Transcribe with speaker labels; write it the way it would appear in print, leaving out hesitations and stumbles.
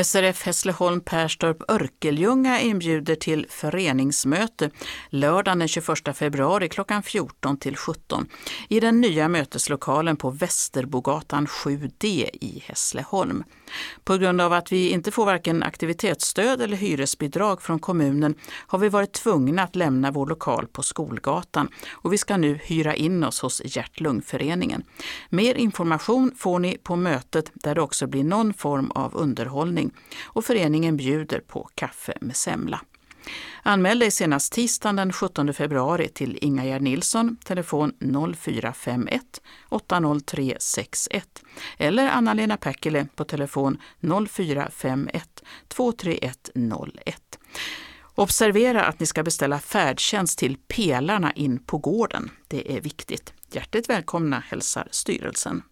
Speaker 1: SRF Hässleholm Perstorp Örkelljunga inbjuder till föreningsmöte lördagen den 21 februari klockan 14 till 17 i den nya möteslokalen på Västerbogatan 7D i Hässleholm. På grund av att vi inte får varken aktivitetsstöd eller hyresbidrag från kommunen har vi varit tvungna att lämna vår lokal på Skolgatan och vi ska nu hyra in oss hos Hjärt-Lungföreningen. Mer information får ni på mötet där det också blir någon form av underhållning och föreningen bjuder på kaffe med semla. Anmäl dig senast tisdagen den 17 februari till Ingegerd Nilsson, telefon 0451 803 61 eller Anna-Lena Päckele på telefon 0451 231 01. Observera att ni ska beställa färdtjänst till pelarna in på gården. Det är viktigt. Hjärtligt välkomna hälsar styrelsen.